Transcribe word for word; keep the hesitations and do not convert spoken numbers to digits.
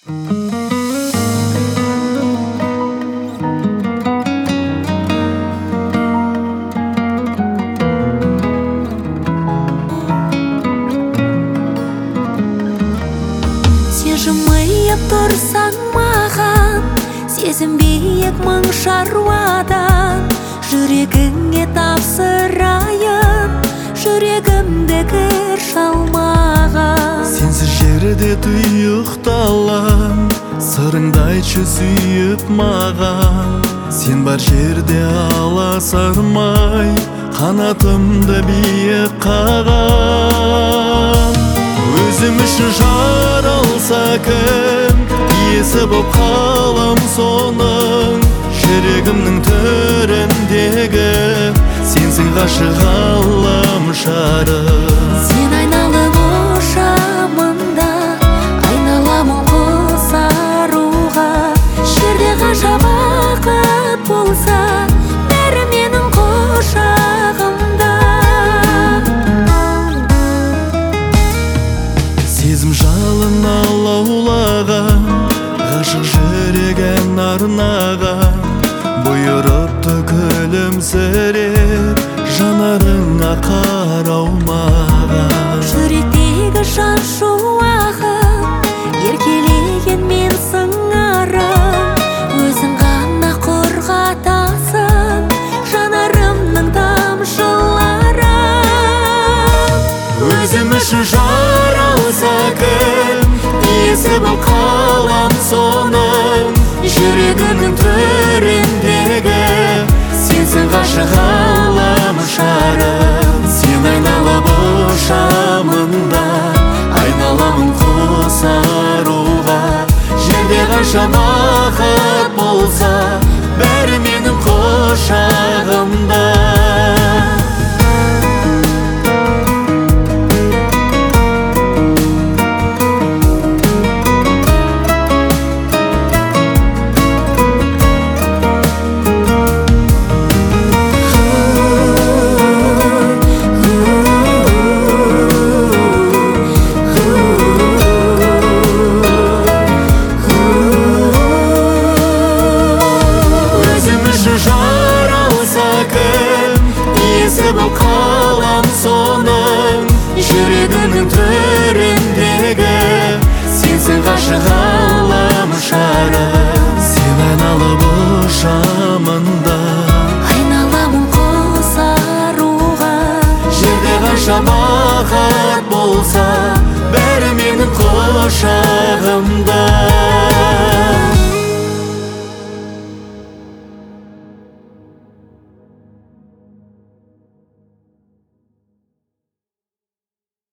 Жымайып тұрсаң маған, сезім биік мың шаруадан. Жүрегіңе тапсырайын, жүрегімді кір шалмаған. Сенсіз жерде тұйықталам, сырыңды айтшы сүйіп маған. Сен бар жерде аласармай, қанатымды биік қаған. Өзім үшін жаралса кім, иесі боп қалам соның. Жүрегімнің төріндегі сенсің ғашық ғаламшарым. Сен айналып ұшамында, айналамын қосаруға. Жерде қанша бақыт болса, бәрі менің құшағымда. Сезім жалын алаулаған, ғашық жүрегін арнаған. Бұйырыпты күлімсіреп, жанарыңа қарау маған. Жүректегі жан шуағым, еркелеген мен сыңарым. Өзің ғана қорғатасың жанарымның тамшыларын. Өзім үшін жаралса кім, иесі боп қалам соның. Жүрегімнің төріндегі сенсің ғашық ғаламшарым. Сен айналып ұшамында, айналамын қосаруға. Жерде қанша бақыт болса, бәрі менің құшағымда. Боп қалам соның. Жүрегімнің төріндегі сенсің ғашық ғаламшарым. Сен айналып ұшамында, айналамын қосаруға. жерде қанша бақыт болса,